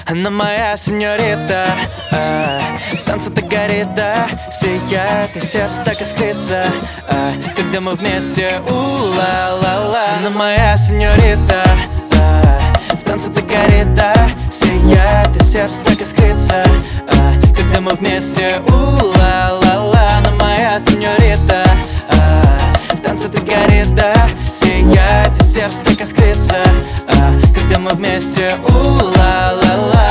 Она моя сеньорита, в танце так горит, да, сияет, и сердце так искрится, когда мы вместе, у-ла-ла-ла. Она моя сеньорита, в танце так горит, да, сияет, и сердце так искрится, когда мы вместе, у-ла-ла-ла. Она моя сеньорита, в танце так горит, да, сияет, и сердце так искрится, когда мы вместе, у-ла-ла-ла.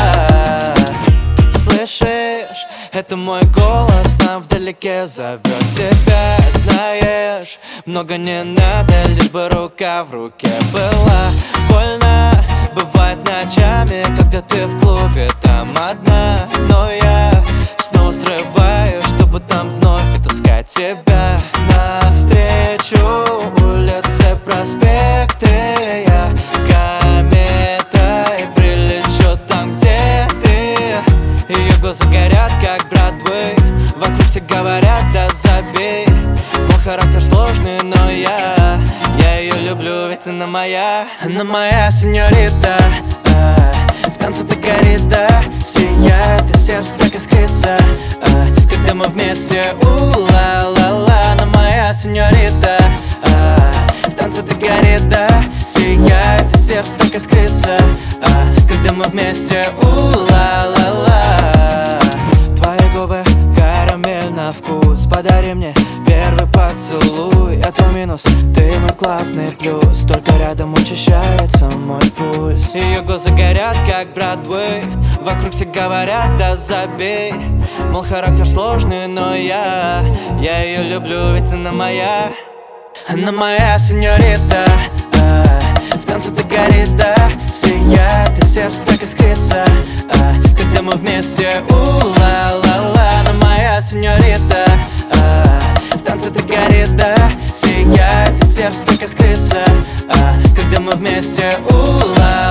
Слышишь, это мой голос, там вдалеке зовет тебя. Знаешь, много не надо, лишь бы рука в руке была. Больно бывает ночами, когда ты в клубе там одна, но я снова срываюсь, чтобы там вновь таскать тебя. Навстречу улицы, проспекты, я кометой прилечу там, где ты. Ее глаза горят, как Бродвей, вокруг все говорят, да забей. Мой характер сложный, но я ее люблю, ведь она моя. Она моя сеньорита, в танце так горит, да, сияет, и сердце так искрится, когда мы вместе, у-ла-ла-ла. Она моя сеньорита, в танце так горит, да, сияет, и сердце так искрится, когда мы вместе, у-ла-ла-ла. Твои губы карамель на вкус, подари мне первый поцелуй. Я твой минус, ты мой главный плюс, только рядом учащается мой пульс. Ее глаза горят, как Бродвей, вокруг все говорят, да забей. Мол, характер сложный, но я ее люблю, ведь она моя. Она моя сеньорита, в танце так горит, да, сияет, и сердце так искрится, когда мы вместе, у-ла-ла-ла. Она моя сеньорита, в танце так горит, да, сияет, и сердце так искрится, когда мы вместе, у-ла-ла-ла.